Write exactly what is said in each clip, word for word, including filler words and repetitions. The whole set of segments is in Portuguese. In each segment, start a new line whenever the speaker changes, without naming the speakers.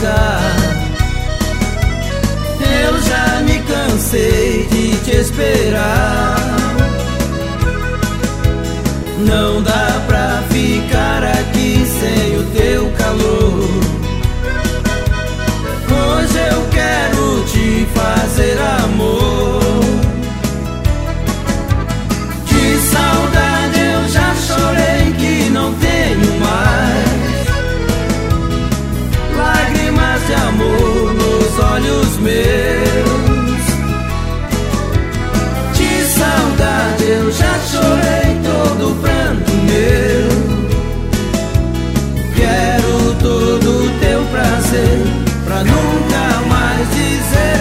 chegar. Eu já me cansei de te esperar. Não dá pra ficar aqui sem o teu calor. Hoje eu quero te fazer amor. De saudade eu já chorei que não tenho mais lágrimas de amor nos olhos meus. De saudade eu já chorei todo o pranto meu. Quero todo o teu prazer pra nunca mais dizer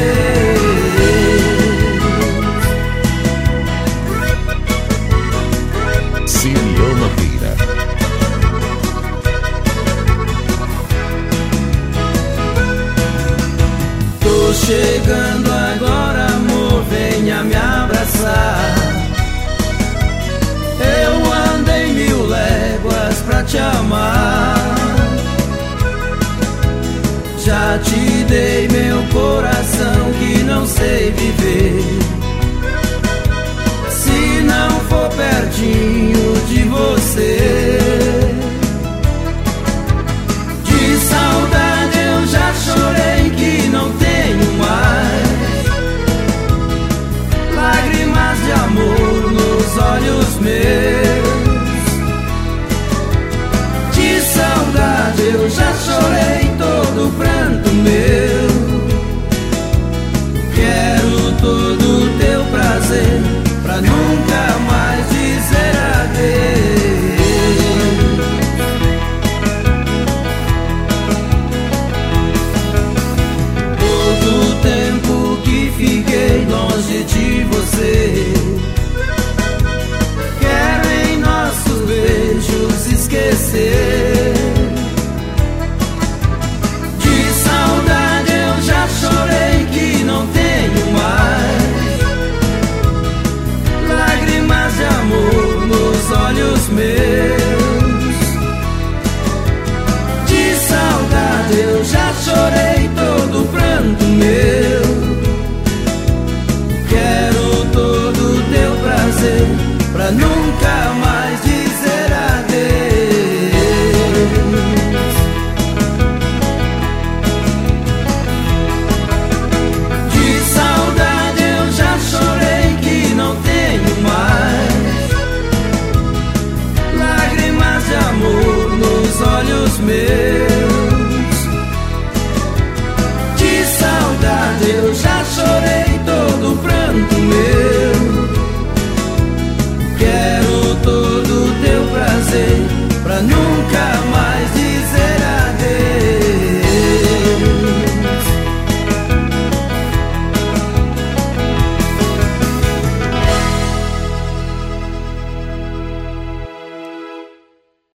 adeus.
Siliana Vieira.
Tô chegando agora, amor, venha me abraçar. Eu andei mil léguas pra te amar. Já te dei meu coração que não sei viver